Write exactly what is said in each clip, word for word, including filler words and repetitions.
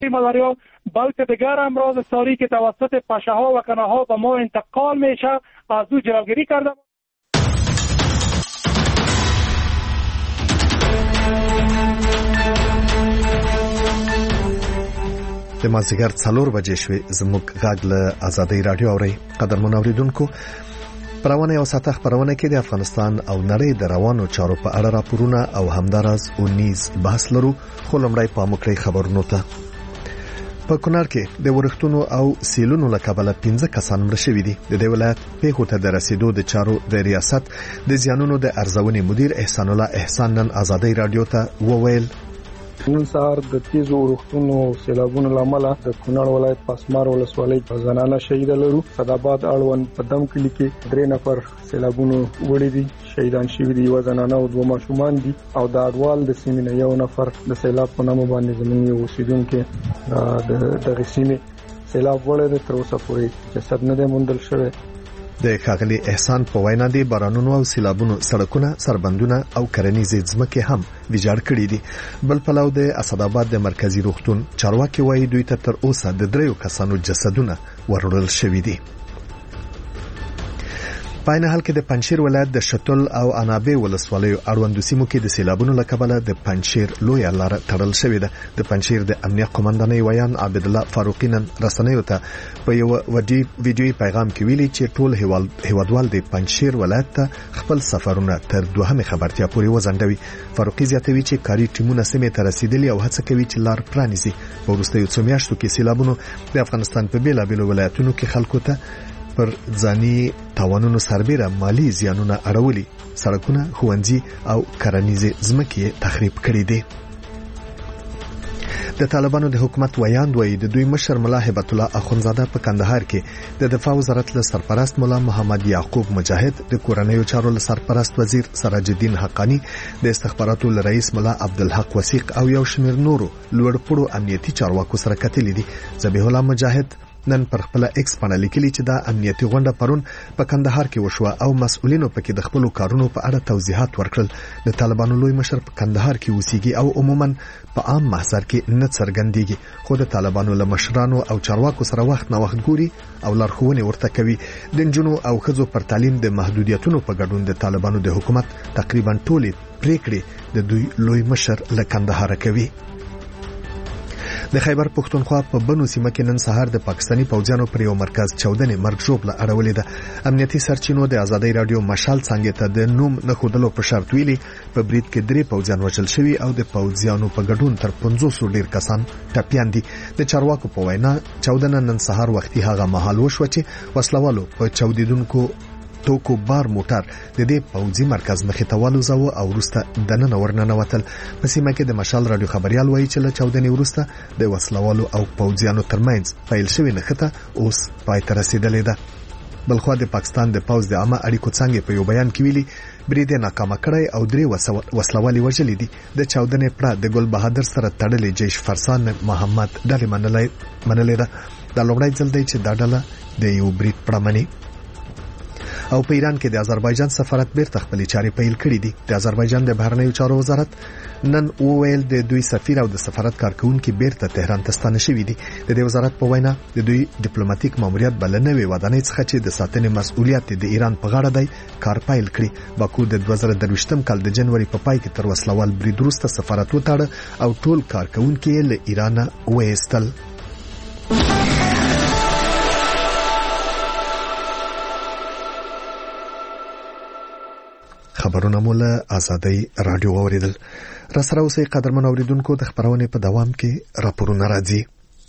ملاریا بلکه دیگر امراض ساری که توسط پشه ها و کنه ها به ما انتقال میشه از او جلوگیری کرده. د مازدیګر څلور بجې شوې. زموږ غږ له ازادۍ رادیو اورئ. قدرمن اوریدونکو، پرونه یو ساعت خبرونه کې د افغانستان او نړۍ د روانو چارو په اړه راپورونه او همدارس او نیز بحث لرو. خو لمړی پام وکړئ خبرونو ته. په کونړ کې د ورښتونو او سیلونو له کبله پنځه کسان مړه شوي دي. د دې ولایت پیښو ته د رسیدو د چارو د ریاست د زیانونو د ارزونې مدیر احسان الله احسان نن ازادۍ رادیو ته وویل: نن سهار د تیزو ورښتونو او سیلابونو لامل د کونړ ولایت پاسمار ولسوالۍ په زنانه شهیده لرو. صداباد اړوند په دم کلی کې درې نفر سیلابونو وړي دي، شهیدان شوي دي، یو زنانه او دوه ماشومان دي. او د اډوال د سیمې نه یو نفر د سیلاب په نامه باندې زموږ یو اوسیدونکو د دغه سیمې سیلاب وړي د تر اوسه پورې جسد نه دی موندل شوی. د ښاغلي احسان په وینا د بارانونو او سیلابونو سړکونه، سربندونه او کرنیزې ځمکې هم ویجاړ کړي دي. بل پلو د اسداباد د مرکزی روغتون چارواکي وایي دوی ته تر اوسه د دریو کسانو جسدونه وروړل شوي دي. په عین حال کې د پنجشیر ولایت د شتل او انابه ولسوالیو اړوند سیمو کې د سیلابونو له کبله د پنجشیر لوی لار تړل شوې ده. د پنجشیر د امنیت قومندانۍ ویان عبد الله فاروقی نن رسنیو ته په یو ویډیوي پیغام کې ویلي چې ټول هیوادوال د پنجشیر ولایت ته خپل سفرونه تر دوهمه خبرتیا پورې وزندوي. فاروقی زیاتوي چې کاري ټیمونه سیمه ته رسیدلي او هڅه کوي چې لار پرانیزي. په وروستیو څو میاشتو کې سیلابونو د افغانستان په بیلابیلو ولایتونو کې خلکو ته پر ځاني تاوانونو سربېره مالی زیانونه اړولي. سړکونه، ښوونځي او کرنیزې ځمکې تخریب کړي دي. د طالبانو د حکومت ویاند وایي د دوی مشر ملا هبت الله اخونزاده په کندهار کې د دفاع وزارت له سرپرست مولا محمد یعقوب مجاهد، د کورنیو چارو له سرپرست وزیر سراج الدین حقانی، د استخباراتو له رئیس مولا عبدالحق وثیق او یو شمېر نورو لوړپوړو امنیتي چارواکو سره کتلي دي. ذبیح الله مجاهد نن پر خپل ایکس باندې لیکلي چې دا امنیتي غونډه پرون په کندهار کې وشوه او مسؤلینو پکې د خپل کارونو په اړه توضیحات ورکړل. د طالبانو لوی مشر په کندهار کې اوسېږي او عموما په عام محضر کې نه څرګندېږي، خو د طالبانو له مشرانو او چارواکو سره وخت نه وخت ګوري او لارښوونې ورته کوي. د نجونو او ښځو پر تعلیم د محدودیتونو په ګډون د طالبانو د حکومت تقریبا ټولې پریکړې د دوی لوی مشر له کندهار کوي. د خیبر پښتونخوا په بنو سیمه کې نن سهار د پاکستانی پوځیانو پر یو مرکز چودنې مرګ ژوبله اړولې ده. امنیتي سرچینو د ازادۍ رادیو مشال څنګه ته د نوم نه خودلو په شرط ویلي په برید کې درې پوځیان وژل شوي او د پوځیانو په ګډون تر پنځوس ډیر کسان ټپیان دي. د چارواکو په وینا چودنه نن سهار وختي هغه مهال وشوه چې وسلوالو په چودیدونکو توکو بار موټر د دې پوځي مرکز مخې ته والوزاوه او وروسته دننه ورننوتل. په سیمه کې د مشال رادیو خبريال وایي چې له چودنې وروسته د وسلوالو او پوځیانو ترمنځ پیل شوې نښته اوس پای ته رسیدلې ده. بلخوا د پاکستان د پوځ د عامه اړیکو څنګه په یو بیان کې ویلي برید ناکام کړی او درې وسلوالي وژلي دي. د چودنې پړه د ګل بهادر سره تړلې جیش فرسان محمد ډلې منلې ده. دا لومړی ځل دی چې دا ډله د یو برید پړه مني. او په ایران کې د آذربایجان سفارت بیرته خپلې چارې پیل کړې دي. د آذربایجان د بهرنیو چارو وزارت نن وویل د دوی سفیر او د سفارت کارکونکو بیرته تهران ته ستانه شوي دي. د دې وزارت په وینا د دوی ډیپلوماټیک ماموریت بلنوي ودانۍ څخه چې د ساتنې مسؤلیت د ایران په غاړه دی کار پیل کړی. باکو د دوه زره درویشتم کال د جنوري په پای کې تر وسلوال برید وروسته سفارت وتاړه او ټول کارکونکو یې له ایران وایستل. خبرونه مولا ازادۍ رادیو اوریدل. را سره اوسئ قدرمن اوریدونکو، د خبرونې په دوام کې راپورونه راځي.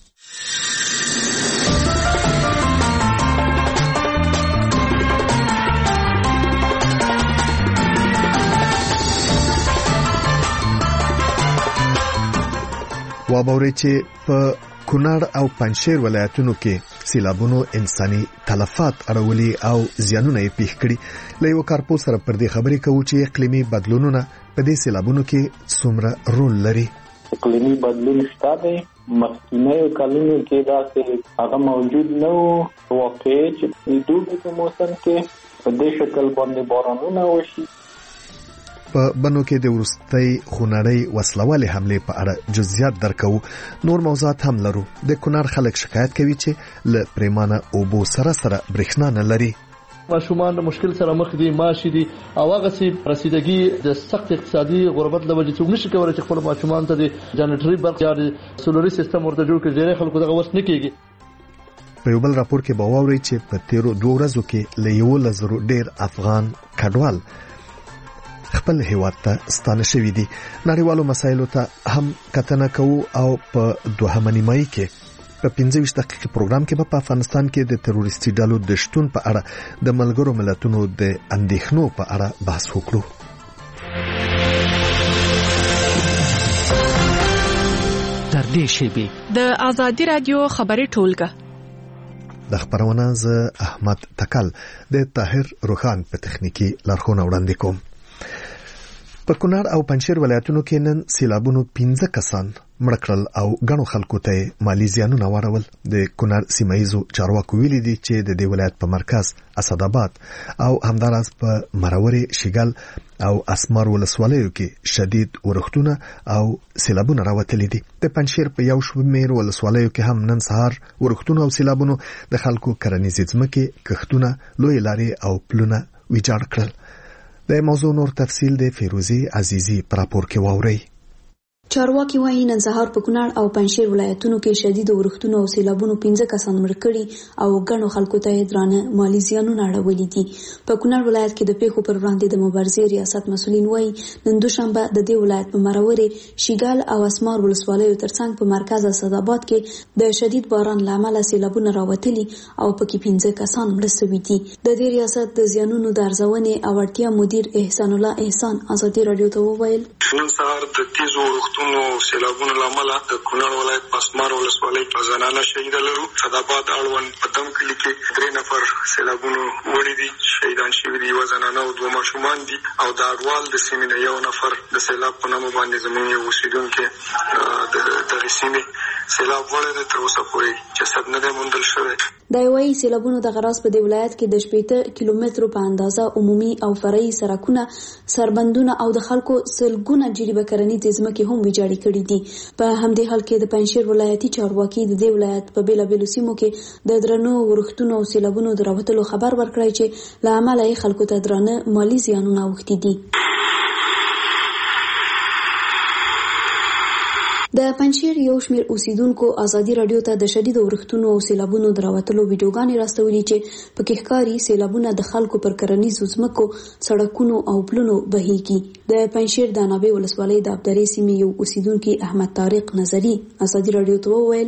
وابوري چې په کونړ او پنجشیر ولایتونو کې سیلابونو انساني تلفات اړولي او زیانونه یې پیښ کړي. له یو کارپو سره پر دې خبرې کوو چې اقلیمي بدلونونه په دې سیلابونو کې څومره رول لري. اقلیمي بدلون شته دی. مخکینیو کلونو کې داسې هغه موجود نه و. واقعي چې د دوبي په موسم کې په دې شکل باندې بارانونه وشي په بنو کې د ورستۍ خونړۍ وسلوالې حمله په اړه جزئیات درکو. نور موضوعات هم لرو. د کونړ خلک شکایت کوي چې ل پریمانه اوبو سره سره برېښنا نه لري. ماشومان د مشکل سره مخ دي، ماشي دي او هغه سي رسیدګي د سخت اقتصادي غربت لوجه څوک نشي کولای چې خپل ماشومان ته د جنریټري برق یا د سولري سیستم ورته جوړ کړي. ډېر خلکو دغه وس نه کیږي. په یو بل راپور کې باوري چې په تیرو دوه ورځو کې له یو لزرو ډېر افغان کډوال خپل هیواد ته ستانه شوي دي. نړیوالو مسایلو ته هم کتنه کوو او په دوهمه نیمایي کې په پنځه ویشت دقیقې پروګرام کې په افغانستان کې د تروریستي ډلو د شتون په اړه د ملګرو ملتونو د اندېښنو په اړه بحث وکړو. تر دې شیبې د آزادي رادیو خبري ټولګه د خبرونه ز احمد تکل د طاهر روخان په تخنیکی لارښوونه وړاندې کوم. په کونړ او پنجشیر ولایتونو کې نن سیلابونو پنځه کسان مړ کړل او غنو خلکو ته مالی زیانونه واړول. د کونړ سیمایزو چارواکو ویلي دي چې د دې ولایت په مرکز اسداباد او همداراز په مرورې شګل او اسمار ولسوالیو کې شدید ورښتونه او سیلابونه راوتلي دي. د پنجشیر په یو شمېر ولسوالیو کې هم نن سهار ورښتونه او سیلابونو د خلکو کرنیزې ځمکې، کښتونه، لوی لارې او پلونه ویجاړ کړل. د موضوع نور تفصیل د فیروزی عزیزی پر راپور کې واوري. چارواکي وايي نن سهار په کونړ او پنجشیر ولایتونو کې شدید ورښتونه او سیلابونو پنځه کسان مړ کړي او غنو خلکو ته درانه مالی زیانونه اړولي دي. په کونړ ولایت کې د پیښو پر وړاندې د مبارزې ریاست مسؤلین وايي نن دوشنبه د دې ولایت په مرورې، شیګال او اسمار ولسوالیو ترڅنګ په مرکز اسداباد کې د شدید باران لامل سیلابونه راوتلي او پکې پنځه کسان مړ شوي دي. د دې ریاست د زیانونو د ارزونې او اړتیا مدیر احسان الله احسان ازادي رادیو ته وویل نن سهار د تیزو ورښتونو نو سیلابونو لامل د کونړ ولایت پاسمار ولسوالۍ په زنانه شهید لرو. صداباد اړوند په دم کلي کې درې نفر سیلابونو وړي دي، شهیدان شوي دي، یوه زنانه او دوه ماشومان دي او د اړوال د سیمې نه یو نفر د سیلاب په نامه باندې زموږ یو اوسېدونکی د دغې سیمې سیلاب وړی دی. تر اوسه پورې جسد نه دی موندل شوی. دا وایي سیلابونو د غراس په دې ولایت کې د شپېته کیلومترو په اندازه عمومي او فرعي سړکونه، سربندونه او د خلکو سلګونه جریبه کرنیزې ځمکې هم ویجاړې کړي دي. په همدې حال کې د پنجشیر ولایتي چارواکي د دې ولایت په بیلابیلو سیمو کې د درنو ورښتونو او سیلابونو د راوتلو خبر ورکړی چې له امله یې خلکو ته درانه مالی زیانونه اوښتي دي. د پنجشیر یو شمېر اوسیدونکو ازادي رادیو ته د شدید ورښتونو او سیلابونو د راوتلو ویډیوګانې راستولې چې پکې ښکاري سیلابونه د خلکو پر کرنیزو ځمکو، سړکونو او پلونو بهیږي. د پنجشیر د نابې ولسوالۍ د ابدرې سیمې یو اوسیدونکي احمد طارق نظري ازادي رادیو ته وویل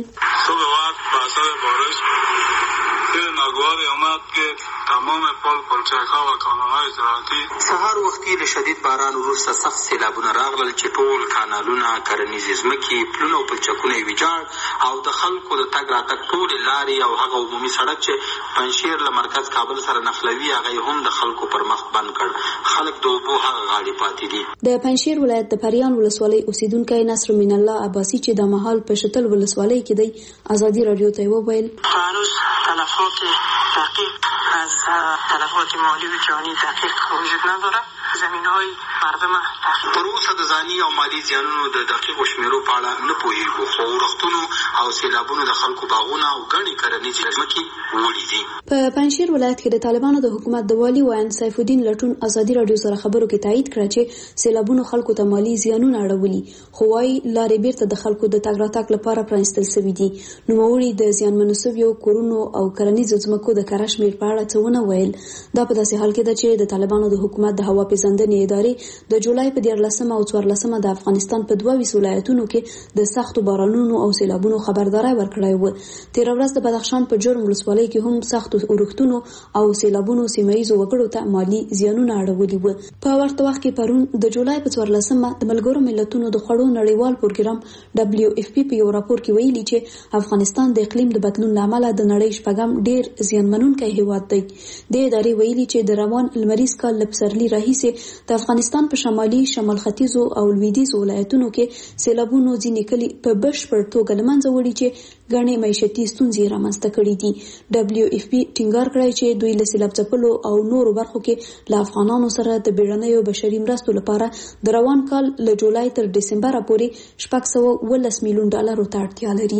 تمام پل پلچک‌ها و کانال‌های زراعتي سهار وختي له شدید باران وروسته سخت سیلابونه راغلل چې ټول کانالونه، کرنیزې ځمکې، پلونه او پلچکونه یې ویجاړ او د خلکو د تګ راتګ ټولې لارې او هغه عمومي سړک چې پنجشیر له مرکز کابل سره نښلوي هغه یې هم د خلکو پر مخ بند کړ. خلک د اوبو هغه غاړې پاتې دي. د پنجشیر ولایت د پریان ولسوالۍ اوسیدونکی نصر من الله عباسی چې د مهال په شتل ولسوالۍ کې دی ازادي رادیو ته وویل هنوز تلفات دقیق از تلفات مالی و جانی دقیق وجود نداره. زمین‌های مردم تر اوسه د ځاني او مالی زیانونو د دقیقو شمیرو په اړه نه پوهیږو، خو ورښتونو او سیلابونو د خلکو باغونه او ګڼې کرنیزې ځمکې وړي دي. په پنجشیر ولایت کې د طالبانو د حکومت د والي ویان سیف الدین لټون ازادي رادیو سره خبرو کې تایید کړ چې سیلابونو خلکو ته مالی زیانونه اړولي، خو وايي لارې بیرته د خلکو د تګ راتګ لپاره پرانیستل شوي دي. نوموړي د زیانمنو شویو کورونو او کرنیزو ځمکو د کره شمېر په اړه څه ونه ویل. دا په داسې حال کې ده چې د طالبانو د حکومت د هوا پیژندنې ادارې د جولای په دیارلسمه او څوارلسمه د افغانستان په دوه ویشت ولایتونو کې د سختو بارانونو او سیلابونو خبرداري ورکړې و. تیر ورځ د بدخشان په جرم ولسوالۍ کې هم سختو ورښتونو او سیلابونو سیمایي وګړو ته مالی زیانونه اړولي و. په ورته وخت کې پرون د جولای په څوارلسمه د ملګرو ملتونو د خوړو نړیوال پروګرام دبليو اف پی په یو راپور کې ویلي چې افغانستان د اقلیم د بدلون لامل د نړۍ شپږم ډیر زیانمنونکی هیواد دی. د ادارې ویلي چې د روان لمریز کال لپسرلی راهیسې چې د افغانستان په شمالي شمال ختیځو او لویدیځ ولایتونو کې سیلابونو ځینې کلي په بشپړ توګه له منځه وړي چې ګڼې معیشتي ستونزې رامنځته کړي دي. ډبلیو اف پی ټینګار کړی چې دوی له سیلاب ځپلو او نورو برخو کې له افغانانو سره د بیړنیو بشري مرستو لپاره د روان کال له جولای تر ډسمبر پورې شپږ سوه اوولس میلیون ډالرو ته اړتیا لري.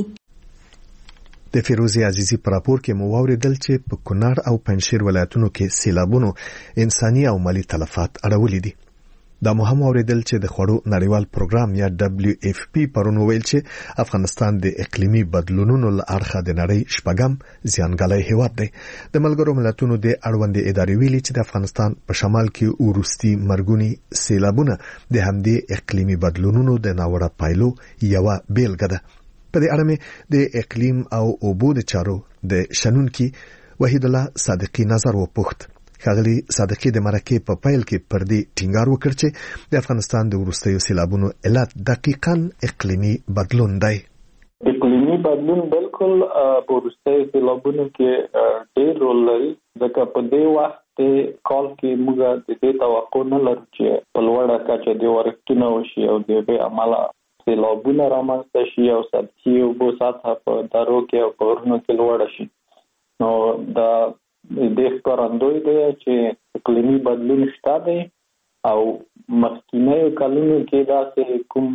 د فیروزي عزیزي پر راپور کې مو واوریدل چې په کونړ او پنجشیر ولایتونو کې سیلابونو انساني او مالی تلفات اړولي دي. دا مهم اوریدل چې د خوړو نړیوال پروګرام یا ډبلیو اف پی پرون ویل چې افغانستان د اقلیمي بدلونونو له اړخه د نړۍ شپږم زیانګالي هیواد دی. د ملګرو ملتونو د اړوندې ادارې ویلي چې د افغانستان په شمال کې وروستي مرګونی سیلابونه د همدې اقلیمي بدلونونو د ناوړه پایلو یوه بیلګه ده. په دې اړه مې د اقلیم او اوبو د چارو د شنونکي وحید الله صادقي نظر وپوښت. ښاغلي صادقي د مرکې په پیل کې پر دې ټینګار وکړ چې د افغانستان د وروستیو سیلابونو علت دقیقاً اقلیمي بدلون دی. اقلیمي بدلون بالکل په وروستیو سیلابونو کې ډېر رول لري، ځکه په دې وخت کال کې موږ د دې توقع نه لرو چې په لوړه کچه د ورښتونه وشي او د دې عمله سیلابونه رامنځته شي او سطحي اوبو سطحه په درو کې او په غرونو کې لوړه شي. نو دا د ښکارندوی دی چې اقلیمي بدلون شته دی او مخکینیو کلونو کې داسې کوم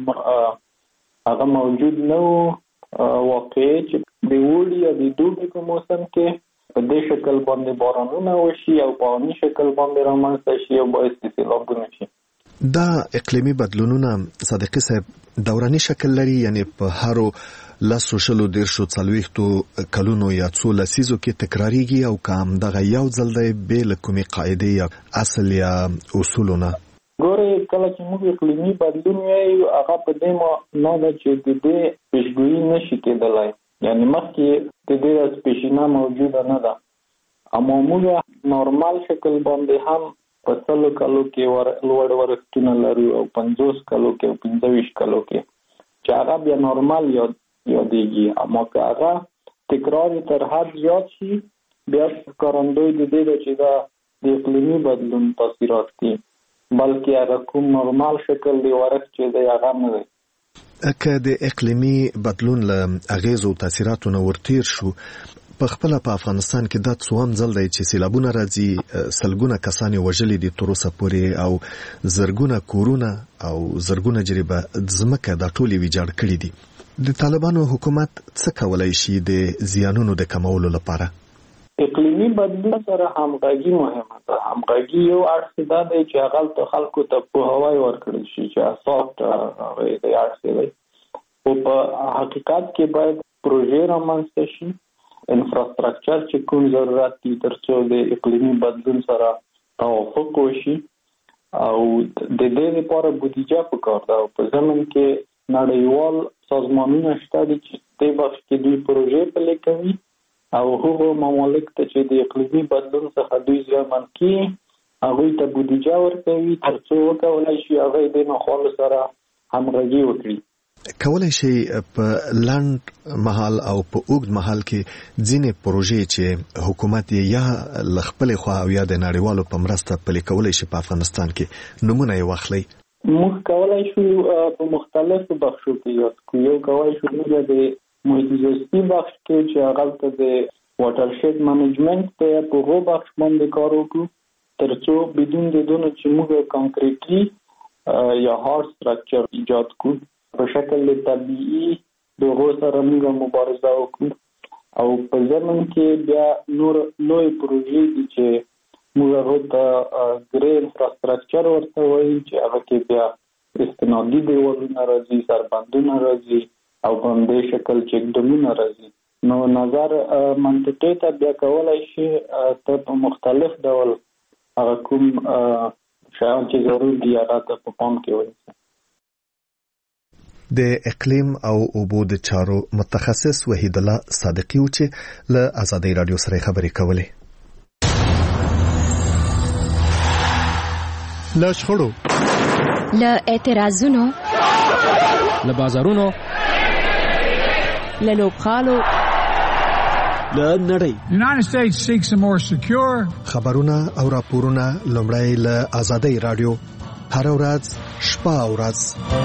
هغه موجود نه و واقعي چې د اوړي او د دوبي په موسم کې په دې شکل باندې بارانونه وشي او په عامي شکل باندې رامنځته شي او باعث د سیلابونه شي. دا اقلیمي بدلونونه صادقي صاحب دوراني شکل لري، یعنی په هرو لاسو شلو دیرشو څلوېښتو کلونو یا څو لسیزو کې تکراریږي او که همدغه یو ځل دی بې له کومې قاعدې یا اصل یا اصولو نه؟ ګورې کله چې موږ اقلیمي بدلون وایو هغه په دې معنا ده چې د دې پیشګویي نشي کېدلی، یعنې مخکې د دې پیشینه موجوده نه ده، اما موږ نورمال شکل باندې هم په سلو کلو کې لوړ ورښتونه لرو او پنځوس کلو کې او پنځه ویشت کلو کې چې هغه بیا نورمال یاد یادېږي. اما که هغه تکرار تر حد زیات شي بیا ښکارندوی د دې ده چې دا د اقلیمي بدلون تاثیرات دي، بلکې هغه کوم نورمال شکل دی ورښت چې دی هغه نه دی. که د اقلیمي بدلون له اغیزو او تاثیراتو نه ورتیر شو، په خپل په افغانستان کې دا څوام ځل دی چې سیلابونه راځي، سلګونه کسان وژلي دي تر اوسه پورې او زرګونه کورونه او زرګونه جریبه ځمکه دا ټول ویجاړ کړي دي. د طالبانو حکومت څه کولای شي د زیانونو د کمولو لپاره؟ اقلیمي بدلون سره همغږي مهمه ده. همغږي یو اړخ دا دی چې هغه ته خلکو ته پوهاوی ورکړل شي چې اساس هغه د اړخ دی، او په حقیقت کې باید پروژې رامنځته شي، انفراستراکچر چې کوم ضرورت دي ترڅو د اقلیمي بدلون سره توافق وشي او د دې لپاره بودیجه پکار ده. په ځمن کې نړیوال سازمانونه شته دي چې دې بخش کې دوی پروژې پلي کوي او هغو ممالک ته چې د اقلیمي بدلون څخه دوی زیانمن کیږي هغوی ته بودیجه ورکوي ترڅو وکولای شي هغه د نخالو سره همغږي وکړي. کولای شي په لنډ مهال او په اوږد مهال کې ځینې پروژې چې حکومت یا له خپلې خوا او یا د نړیوالو په مرسته پلي کولی شي په افغانستان کې نمونه یې واخلئ؟ موږ کولای شو په مختلفو بخشو کې یاد کړو. یو کولای شو موږ د محیط زیستي بخش کې چې هغه ته د واټرشید منیجمنت ته په هغو بخش باندې کار وکړو ترڅو بدون د دونه چې موږ کانکریټي یا هارد سټرکچر ایجاد کړو په شکل طبیعي دغه سره موږ مبارزه وکړو. او په ځمن کې بیا نور لوی پروژې دي چې موږ هغه ته ګرې انفراستراکچر ورته وایي چې هغه کې بیا استنادي دیوالونه راځي، سربندونه راځي او په همدې شکل چیک ډمونه راځي. نو نظر منطقې ته بیا کولای شي ته په مختلف ډول هغه کوم شیان چې ضرور دي هغه ته په پام کې ونیسي. د اقلیم او اوبو د چارو متخصص وحید الله صادقي و چې له آزادۍ رادیو سره خبرې کولې. له شخړو، له اعتراضونو، له بازارونو، له لوبخالو، له نړۍ. United States seeks a more secure. خبرونه او راپورونه لومړی له آزادۍ رادیو هر ورځ شپه او ورځ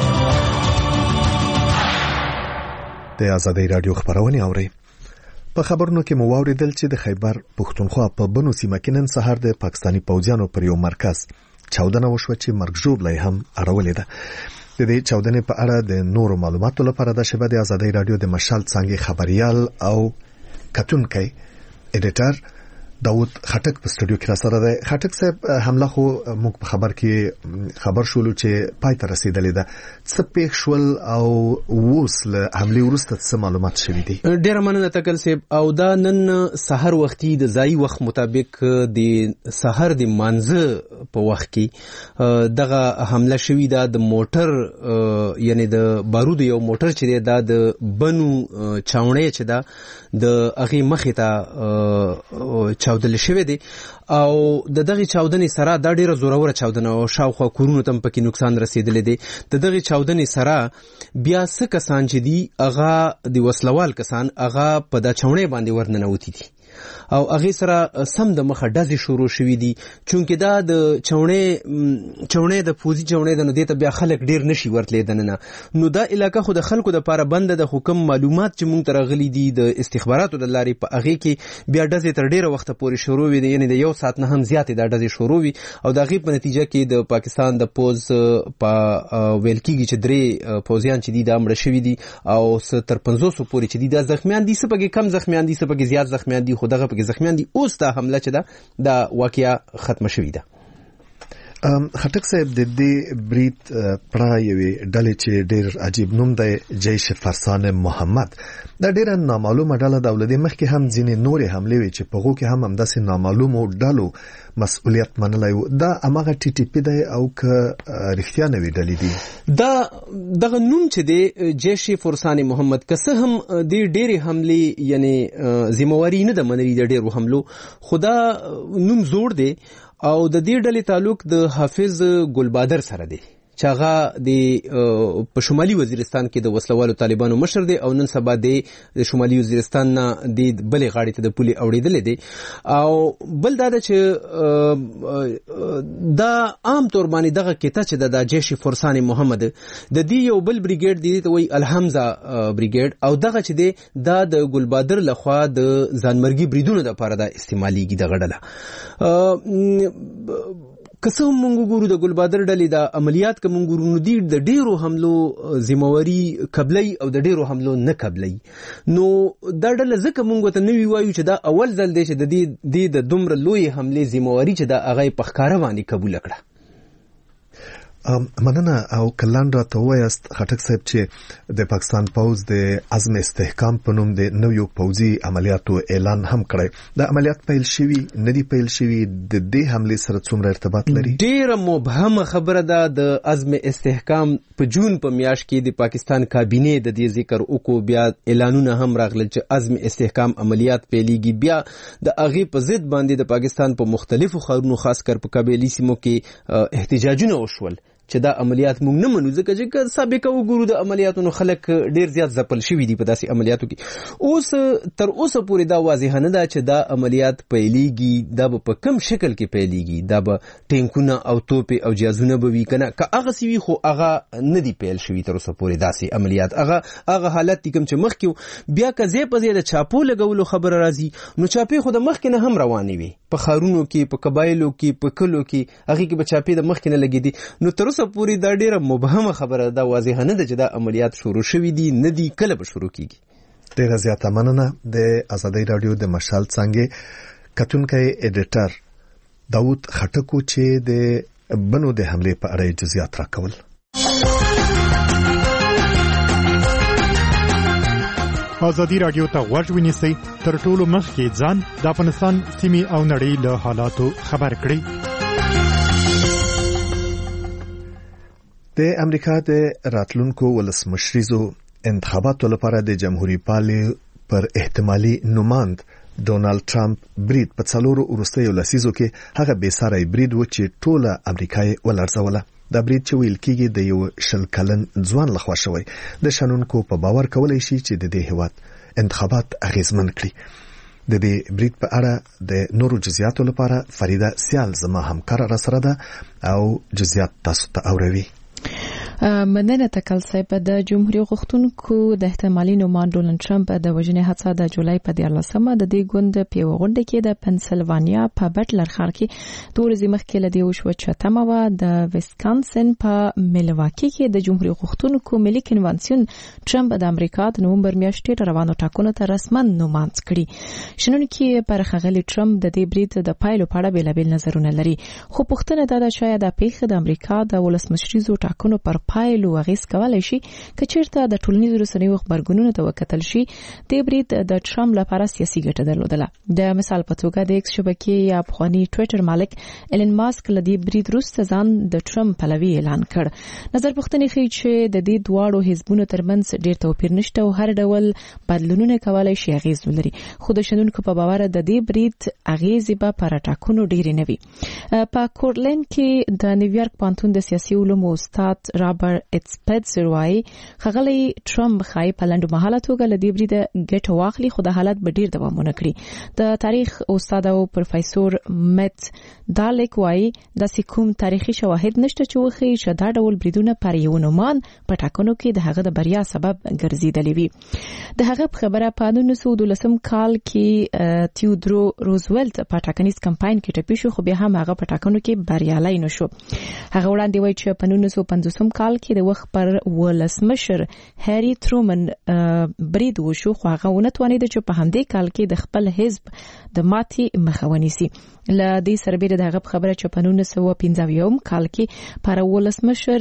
د آزادۍ رادیو خبرونه اوري. په خبرونو کې مو واوریدل چې د خیبر پښتونخوا په بنو سیمه کې نن سهار د پاکستانی پوځیانو پر یو مرکز چاودنه وشوه چې مرګ ژوبلې هم اړولې ده. د دې چاودنې په اړه د نورو معلوماتو لپاره د شبکې د آزادۍ رادیو د مشال څنګه خبريال او کتونکي ایډیټر داوود خټک په سټوډیو کې را سره ده. خټک صاحب حمله خو موږ په خبر کې خبر شولو چې پای ته رسیدلې ده. څه پیښ شول او اوس له حمله وروسته څه معلومات شوي دي؟ ډېر مننه تکل صاحب. او دا نن سحر وختي د ځای وخت مطابق د سحر د مانزه په وخت کې دغه حمله شوې ده. د موټر یعنی د بارود یو موټر چې دا د بنو چاونې چې دا د هغه مخې ته چاودل شوی دی او د دغه چاودنې سره دا ډیره زوروره چاودنه او شاوخوا کورونو تم پکې نقصان رسیدلی دی. د دغه چاودنې سره بیا څه کسان چې دي هغه د وسلوال کسان هغه په دا چاونې باندې ورننوتی دي او هغه سره سم د مخه ډزې شروع شوې دي. چونکه دا د چاونې چاونې د فوزي چاونې د نو دې ته بیا خلک ډیر نشي ورتلې دنه. نو دا علاقہ خو د خلکو د لپاره بند د حکم معلومات چې مونږ تر غلي دي د استخباراتو د لارې په هغه کې بیا ډزې تر ډیره وخت پورې شروع وي. یعنی د یو ساعت نه هم زیاتې دا ډزې شروع وي او د هغه په نتیجه کې د پاکستان د پوز په ویل کېږي چې درې پوزیان چې دي د امر شوي دي او تر پنځوس پورې چې دي د زخمیان دي. سپګي کم زخمیان دي سپګي زیات زخمیان دي خو دغه پکې زخمیان دي. اوس دا حمله چې ده دا واقعیا ختم شوې ده. خټک صاحب د دې بریټ پرایوي ډلې چې ډېر عجیب نوم دی جیش فرسان محمد دا ډېر نامعلومه ډله د دولت مخکې هم ځینې نورې حملې وي چې په غو کې هم همداسې نامعلومو ډلو مسؤلیت منلای و. دا امغه ټي ټي پی دی او که رښتیا نوې ډلې دي؟ دا دغه نوم چې دی جیش فرسان محمد که څه هم د ډېرې حملې یعنی ذمہواری نه ده منلې د ډېرو حملو خدا نوم زوړ دی او د دې ډلې تعلق د حافظ ګلبادر سره دی چې هغه د په شمالي وزیرستان کې د وسلوالو طالبانو مشر دی او نن سبا د شمالي وزیرستان نه د بلې غاړې ته د پولي اوړېدل دي. او بل دا چې دا عام طور باندې دغه کته چې د جیش فرسان محمد د دې یو بل بریګیډ دی ته وایي الحمزه بریګیډ او دغه چې دی دا د ګلبادر لخوا د ځانمرګي بریدونو لپاره د استعماليږي د غړله. کسو مونږ ګورو د ګلبادر ډلې د عملیات کوم ګورو نو دی د ډیرو حملو ذمہواری قبلي او د ډیرو حملو نه قبلي. نو دا ډله ځکه مونږ ته نوی وایو چې دا اول ځل دی چې د دې د دومره لوی حمله ذمہواری چې دا هغه په ښکارا باندې قبول کړه. مننه. او کلان را ته وایست خټک صاحب چې د پاکستان پوز د عزم استحکام په نوم د نویو پوزي عملیاتو اعلان هم کړی. د عملیات پیل شوی ندی پیل شوی د دې حمله سره څومره ارتباط لري؟ ډیره مبهمه خبره ده. د عزم استحکام په جون په میاشت کې د پاکستان کابینه د دې ذکر وکړو بیا اعلانونه هم راغلل چې عزم استحکام عملیات پیلېږي. بیا د هغه په ضد باندې د پاکستان په مختلفو ښارونو خاص کر په قبایلی سیمو کې احتجاجونه وشول چې دا عملیات موږ نه منو ځکه چې سابقه وګورو د عملیاتونو خلک ډیر زیات ځپل شوي دي په داسې عملیاتو کې. اوس تر اوسه پورې دا واضح نه ده چې دا عملیات پیلېږي دا به په کم شکل کې پیلېږي. دا به ټینکونه او توپې او جهازونه به وي کنه که هغه سوي خو هغه نه دي پیل شوي تر اوسه پورې داسې عملیات. هغه هغه حالت دي کوم چې مخکې بیا که ځای په ځای د چاپو لګولو خبره راځي نو چاپې خو د مخکې نه هم روانې وي په ښارونو کې په قبایلو کې په کلو کې هغه کې به چاپې د مخکې نه لګېدي. نو تر اوسه پورې دا ډیره مبهمه خبره ده واضح نه ده چې دا عملیات شروع شوي دي نه دي کله به شروع کیږي. ډیره زیاته مننه. د آزادۍ رادیو د مشال څنګه کتونکي ایډیټر داوود خټکو چې د بنو د حمله په اړه جزئیات راکول. آزادی رادیو ته غوږ ونیسئ تر ټولو مخکې ځان د افغانستان سیمې او نړۍ له حالاتو خبر کړئ. د امریکا د راتلونکو ولسمشریزو انتخاباتو لپاره د جمهوریت پالي پر احتمالي نوماند ډونالد ټرمپ برید په څلورو وروستیو لسیزو کې هغه بې ساري برید و چې ټوله امریکای ولړزوله. دا برید چې ویل کېږي د یو شل کلن ځوان لخوا شوی د شنونکو په باور کولای شي چې د دې هیواد انتخابات اغیزمن کړي. د دې برید په اړه د نورو جزئیاتو لپاره فریده سیال زما همکار را سره ده او جزئیات تاسو ته اوروي. مننه تکل صاحب. د جمهوریت غوښتونکو د احتمالي نومان ډونالد ټرمپ د وژنې هڅه د جولای په دیارلسمه د دې ګوند په غونډه کې د پنسلوانیا په بټلر ښار کې د ورځې مخکې له دې وشوه چې تمه وه د ویسکانسن په میلواکی کې د جمهوریت غوښتونکو ملي کنوانسیون ټرمپ د امریکا د نومبر میاشتې روانو ټاکنو ته رسما نوماند کړي. شنونکي پر ښاغلي ټرمپ د دې برید د پایلو په اړه بېلابېل نظرونه لري، خو پوښتنه دا ده چې آیا دا پیښه د امریکا د ولسمشریزو ټاکنو پر پایلو اغیز کولای شي که چیرته د ټولنیزو رسنیو خبرګونونو ته وکتل شي. د برید د ټرمپ لپاره سیاسي ګټه درلودله. د مثال په توګه د ایکس شبکې یا پخوانی ټویټر مالک ایلن ماسک له دې برید وروسته ځان د ټرمپ پلوي اعلان کړ. نظر پوښتنې ښیي چې د دې دواړو حزبونو ترمنځ ډېر توپیر نشته او هر ډول بدلونونه کولای شي اغیز ولري، خو د شنونکو په باور د دې برید اغیزې به پر ټاکنو ډېرې نه وي. په کورلند کې د نیویارک پوهنتون د سیاسي علومو استاد رابرټ اټسپټزر وايي ښاغلی ټرمپ ښایي په لنډ مهاله توګه له دې بریده ګټه واخلي، خو د حالت به ډېر دوام ونه کړي. د تاریخ استاد او پروفیسور مت دالیک وايي داسې کوم تاریخي شواهد نشته چې وښیي چې دا ډول بریدونه پر یو نومان په ټاکنو کې د هغه د بریا سبب ګرځېدلی وي. د هغه په خبره په نولس سوه دولسم کال کې تیودرو روزولټ په ټاکنیز کمپاین کې ټپي شو، خو بیا هم هغه په ټاکنو کې بریالی نشو. هغه وړاندې وایي چې په نولس سوه پنځوسم کال کې د وخت پر ولسمشر هری ترومن برید وشو، خو هغه ونه توانید چې په همدې کال کې د خپل حزب د ماتې مخه ونیسي. له دې سربېره د هغه په خبره چې په نولس سوه پنځه اویایم کال کې پر ولسمشر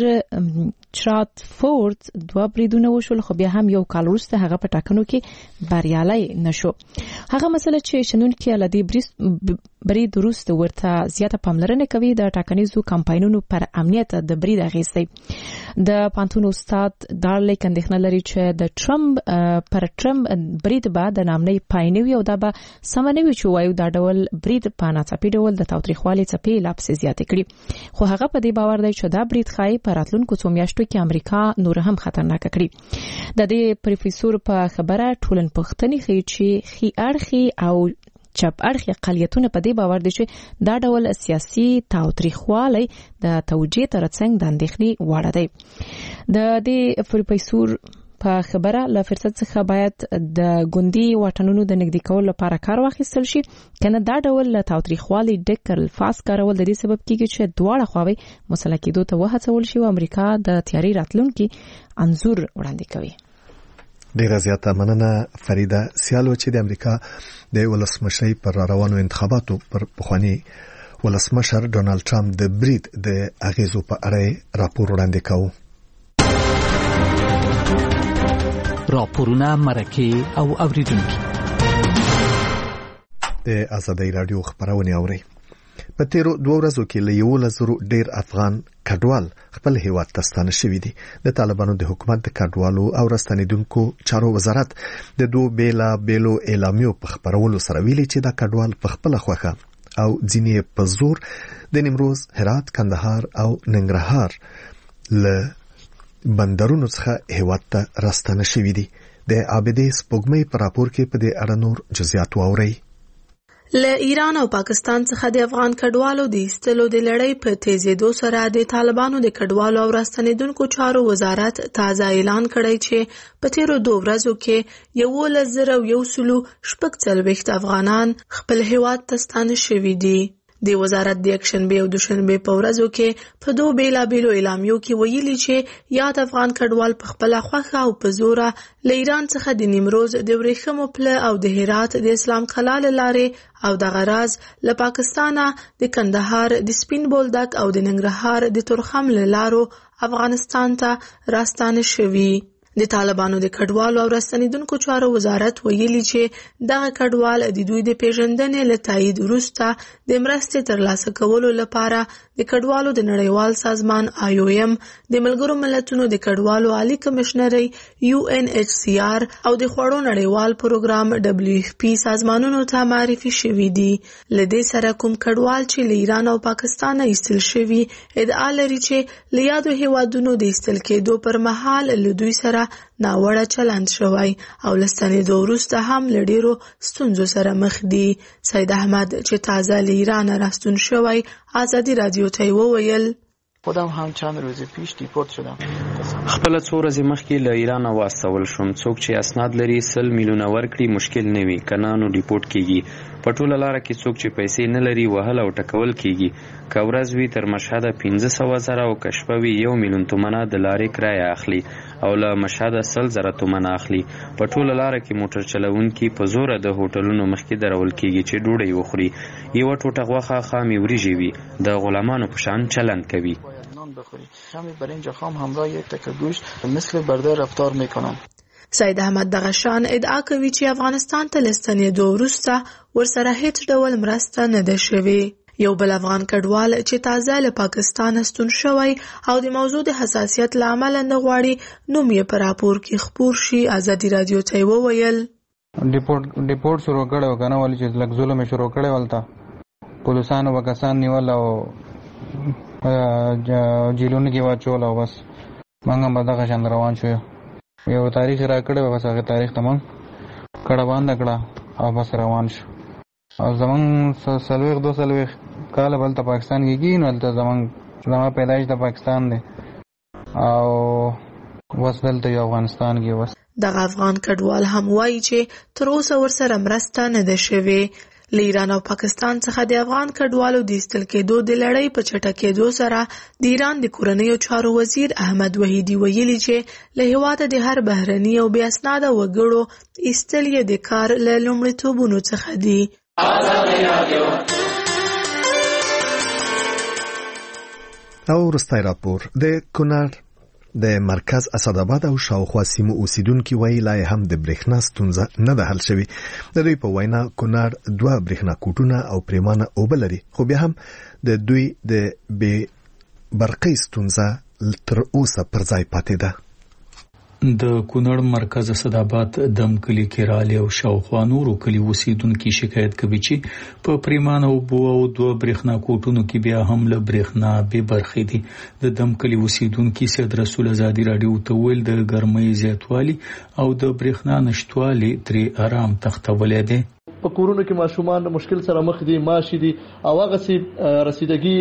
چراتفورد دوه بریدونه وشول، خو بیا هم یو کال وروسته هغه په ټاکنو کې بریالی نشو. هغه مسله چې شنونکي له دې برید وروسته ورته زیاته پاملرنه کوي د ټاکنیزو کمپاینونو پر امنیت د برید اغیز دی. د پانتون استاد دارلیک اندېښنه لري چې د ټرمپ پر ټرمپ برید به د نامنۍ پای نه وي او دا به سمه نه وي چې وایو دا ډول برید په ناڅاپي ډول د تاوتریخوالي څپې لا پسې زیاتې کړي. خو هغه په دې باور دی چې دا برید ښایي په راتلونکو څو میاشتو کې امریکا نور هم خطرناکه کړي. د دې پروفیسور په خبره ټولنپوښتنې ښیي چې ښي اړخي او چپ اړخي اقلیتونه په دې باور دي چې دا ډول سیاسي تاوتریخوالی د توجیه ترڅنګ د اندېښنې وړ دی. د دې پروفیسور په خبره له فرصت څخه باید د ګوندي واټنونو د نږدې کولو لپاره کار واخیستل شي، کنه دا ډول له تاوتریخوالي ډک الفاظ کارول د دې سبب کیږي چې دواړه خواوې مسله کېدو ته وهڅول شي او امریکا د تیاری راتلونکي انځور وړاندې کوي. ډیره زیاته مننه فریده سیالو چې د امریکا د ولسمشرۍ پر روانو انتخاباتو پر پخوانی ولسمشر ډونالد ټرمپ د برید د اغیزو په اړه راپور وړاندې کاوه. راپورونه مرکه او اوریدونکو د آزادۍ رادیو خبرونه اوري. په تیرو دوه ورځو کې له یو لزرو ډیر افغان کډوال خپل هیواد ته ستانه شوي دي. د طالبانو د حکومت د کډوالو او راستنیدونکو چارو وزارت د دوه بیلا بیلو اعلامیو په خبرولو سره ویلي چې دا کډوال په خپل خوخه او ځینې په زور د نیمروز، هرات، کندهار او ننګرهار له بندرونو څخه هیواد ته راستنه شوي دي. د عابدې سپوږمۍ په راپور کې په دې اړه نور جزئیات واورئ. له ایران او پاکستان څخه د افغان کډوالو د ایستلو د لړۍ په تیزېدو سره د طالبانو د کډوالو او راستنیدونکو چارو وزارت تازه اعلان کړی چې په تیرو دوه ورځو کې یولس زره یو سلو شپږ څلوېښت افغانان خپل هیواد ته ستانه شوي دي. د وزارت د یکشنبه او دوشنبه په ورځو کې په دوه بیلابیلو اعلامیو کې ویلي چې یاد افغان کډوال په خپل خوخه او په زوره له ایران څخه د نیمروز د ورېښمو پله او د هرات د اسلام قلعه لارې او د غراز له پاکستانه د کندهار د سپین بولدک او د ننګرهار د تورخم له لارو افغانستان ته راستانه شوي. د طالبانو د کډوالو او راستنیدونکو چارو وزارت ویلي چې دغه کډوال د دوی د پیژندنې له تایید وروسته د مرستې ترلاسه کولو لپاره د کډوالو د نړیوال سازمان آی او ایم، د ملګرو ملتونو د کډوالو عالی کمشنرۍ یو ان ایچ سی آر او د خوړو نړیوال پروګرام ډبلیو اف پی سازمانونو ته معرفي شوي دي. له دې سره کوم کډوال چې له ایران او پاکستان ایستل شوي ادعا لري چې له یادو هیوادونو د ایستل کېدو پر مهال له دوی سره سره ناوړه چلند شوی او لستنېدو وروسته هم له ډېرو ستونزو سره مخ دي. سید احمد چې تازه له ایرانه راستون شوی ازادي رادیو ته وویل خودم هم چند روز پیش دیپورت شدم. خپل څو ورځې مخکې له ایران واستول شوم. څوک چې اسناد لري سل میلیونه ورکړي مشکل نه وي، کنه نو ډیپورت کیږي. په ټوله لاره کې څوک چې پیسې نه لري وهل او ټکول کیږي. که ورځ وي تر مشهده پنځه سوه زره او که شپه وي یو میلیون تومنه د لارې کرایه اخلي او له مشهده سل زره تومنه اخلي. په ټوله لاره کې موټر چلونکي په زوره د هوټلونو مخکې درول کیږي چې ډوډۍ وخوري. یوه ټوټه غوښه خامې وریژې وي، د غلامانو په شان چلند کوي. بخوری کمی برنج خام همراه یک تکه گوشت مثل برده رفتار میکنن. سید احمد دغه شان ادعا کوي چې افغانستان ته لستنېدو وروسته ورسره هیڅ ډول مرسته نه ده شوې. یو بل افغان کډوال چې تازه له پاکستان ستون شوی او د موضوع د حساسیت له امله نه غواړي نوم یې په راپور کې خپور شي ازادي رادیو ته وویل ډیپورت ډیپورت شروع کړو کنه ولې چې لږ ظلم شروع کړي ولته پولیسانو وکسان نیول او جیلونو کې واچول او بس موږ هم دغه شان روان شو. یو تاریخ را کړی بس هغه تاریخ ته موږ کړه باندې کړه او بس روان شو. او زمونږ څلوېښت دوه څلوېښت کاله بلته پاکستان کې کېږي نو هلته زمونږ زما پیدایش د پاکستان دی او بس دلته یو افغانستان کې بس. دغه افغان کډوال هم وایي چې تر اوسه ورسره مرسته نه ده شوې. له ایران او پاکستان څخه د افغان کډوالو د ایستل کېدو د لړۍ په چټکېدو سره د ایران د کورنیو چارو وزیر احمد وحیدي ویلي چې له هېواده د هر بهرني او بې اسناده وګړو ایستل یې د کار له لومړیتوبونو څخه دي. او وروستی راپور د کونړ د مرکز اسداباد او شاوخوا سیمو اوسیدونکو وایي لا هم د برېښنا ستونزه نه ده حل شوې. د دوی په وینا کونړ دوه برېښنا کوټونه او پریمانه اوبه لري، خو بیا هم د دوی د بې برقۍ ستونزه تر اوسه پر ځای پاتې ده. د کونړ مرکز اسداباد دم کلی کې رالی او شاوخوا نورو کلی اوسیدونکو شکایت کوي چې په پریمانه اوبو او دوه برېښنا کوټونو کې بیا هم له برېښنا بې برخې دي. د دم کلی اوسیدونکو سید رسول ازادي رادیو ته ویل د ګرمۍ زیاتوالی او د برېښنا نشټوالی ترې آرام تختولی دی. په کورونو کې ماشومان د مشکل سره مخ دي، ماشي دي او هغه سي رسیدګي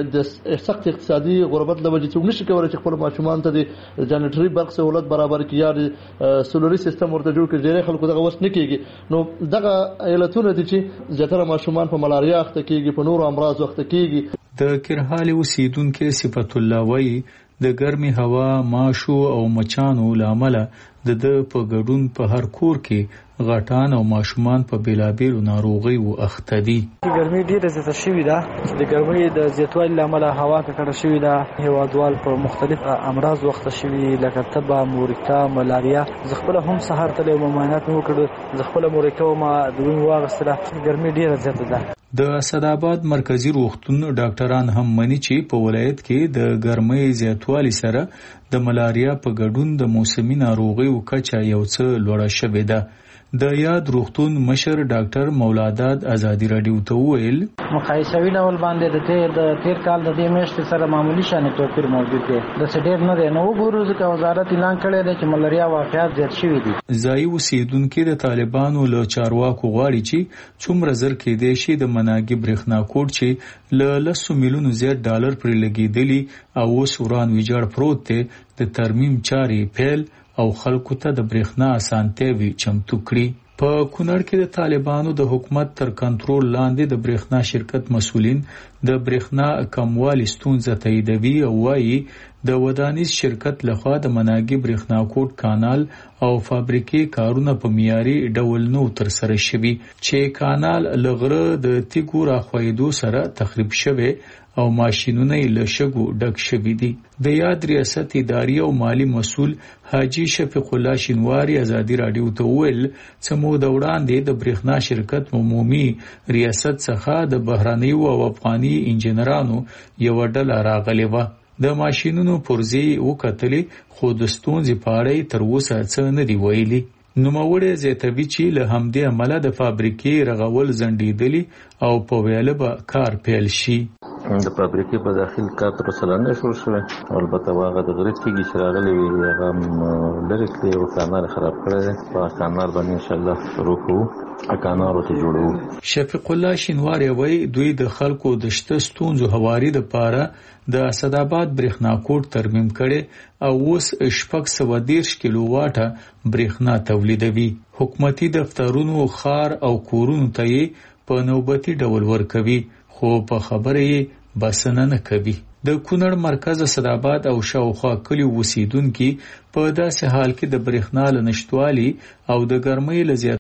د سخت اقتصادي غربت له وجې څوک نشي کولای چې خپل ماشومان ته د جنریټري برق سہولت برابر کړي یا د سولري سیستم ورته جوړ کړي. ډېر خلکو دغه وس نه کیږي. نو دغه علتونه دي چې زیاتره ماشومان په ملاریا اخته کیږي، په نورو امراض اخته کیږي. د کرهال اوسیدونکو صفت الله وایي د ګرمي هوا، ماشو او مچانو لامل د د په ګډون په هر کور کې غټان او ماشومان په بیلابیلو ناروغیو اخته دي. ګرمي ډیره زیاته شوې ده. د ګرمۍ د زیاتوالي لامل هوا ککړه شوې ده. هیوادوال په مختلف امراض وخته شوي لکه تبه، مورکا، ملاریا. زه خپل هم سهار ته له معاینات مو کړو، زه خپل مورکا ما د وینې واغستله. ګرمي ډیره زیاته ده. د اسداباد مرکزی روغتون ډاکټران هم مني چې په ولایت کې د ګرمۍ زیاتوالي سره د ملاریا په ګډون د موسمي ناروغیو کچه یو څه لوړه شوې ده. د یاد روغتون مشر ډاکټر مولاداد ازادي رادیو ته ویل مقایسوي ډول باندې د تیر د تیر کال د دې میاشتې سره معمولی شان توپیر موجود دی. د سډیر نه دی. نو وګورو چې وزارت اعلان کړی دی چې ملاریا واقعیت زیات شوي دي. ځایي اوسیدونکو د طالبانو له چارواکو غواړي چې څومره زر کېدای شي د مناګي برېښنا کوټ چې له لسو میلیونو زیات ډالر پرې لګېدلي او اوس وران ویجاړ پروت دی د ترمیم چارې پیل او خلکو ته د برېښنا اسانتیاوي چمتو کړي. په کونړ کې د طالبانو د حکومت تر کنټرول لاندې د برېښنا شرکت مسؤلین د برېښنا کموالي ستونزه تاییدوي او وایي د ودانیز شرکت لخوا د مناګي برېښنا کوټ کانال او فابریکې کارونه په معیاري ډول نو تر سره شوي چې کانال لغره د تیګو راخوایدو سره تخریب شوی او ماشینونه له شګو ډک شوي دي. د یاد ریاست اداري او مالی مسؤل حاجی شفیق الله شینواری ازادي رادیو ته ویل چې مو د وړاندې د برېښنا شرکت عمومي ریاست څخه د بهرانیو او افغاني انجنیرانو یو ډله راغلی و. د ماشینونو پرزې وکتلې خو د ستونزې په اړه تر اوسه څه نه دی ویلي. نوموړی زیاتوي چې له همدې عمله د فابریکې رغول ځنډېدلي او په ویاله به کار پیل شي. د فابریکې په داخل کار تر سره نه شو شوی. البته هغه د غریب کېږي چې راغلی وي هغه لرې کړي او کانال خراب کړی دی. په کانال باندې انشاءالله شروع کوو کانالو ته جوړوو. شفیق الله شینواری وایي دوی د خلکو د شته ستونزو هواري دپاره د اسداباد برېښنا کوټ ترمیم کړي او اوس شپږ سوه دېرش کیلو واټه برېښنا تولیدوي. حکومتي دفترونو خار او کورونو ته یې په نوبتي ډول ورکوي خو په خبره یې بسنه نه کوي. د کونړ مرکز اسداباد او شاوخوا کلیو اوسیدونکي په داسې حال کې د برېښنا له نشتوالي او د ګرمۍ له